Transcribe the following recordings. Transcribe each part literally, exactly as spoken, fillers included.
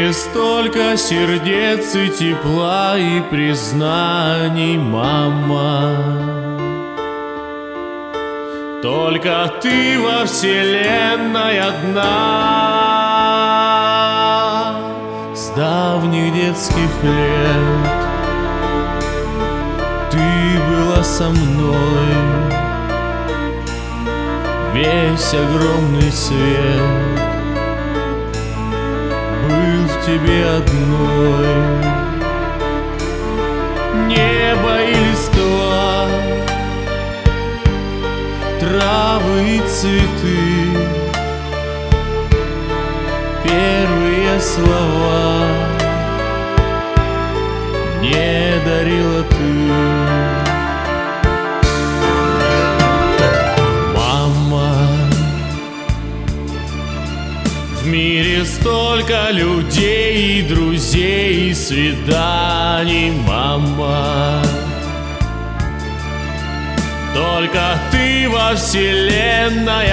мире столько сердец и тепла и признаний, мама. Только ты во вселенной одна. С давних детских лет ты была со мной. Весь огромный свет был в тебе одной. Небо и листва, травы и цветы, первые слова не дарила ты. В мире столько людей, и друзей, и свиданий, мама. Только ты во вселенной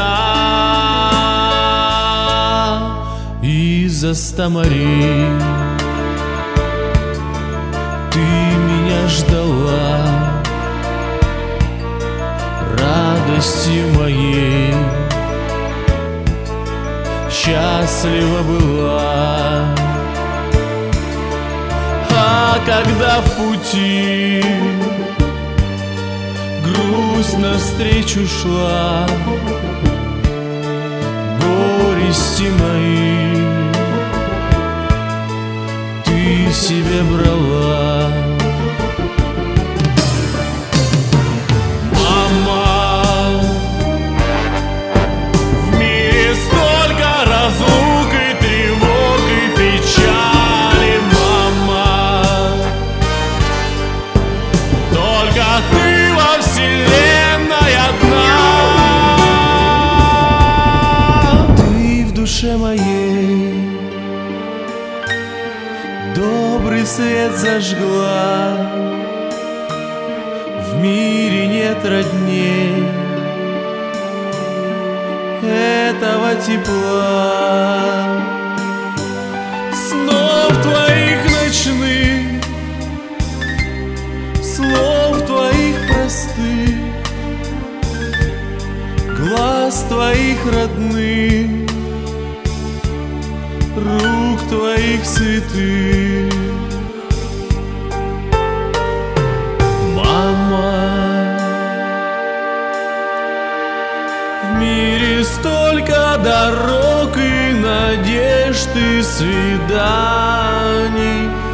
одна. Из-за ста морей ты меня ждала, радости моей счастлива была. А когда в пути грусть навстречу шла, горести мои ты себе брала. Моей добрый свет зажгла, в мире нет родней этого тепла. Снов твоих ночных, слов твоих простых, глаз твоих родных, рук твоих святых. Мама, в мире столько дорог и надежд и свиданий,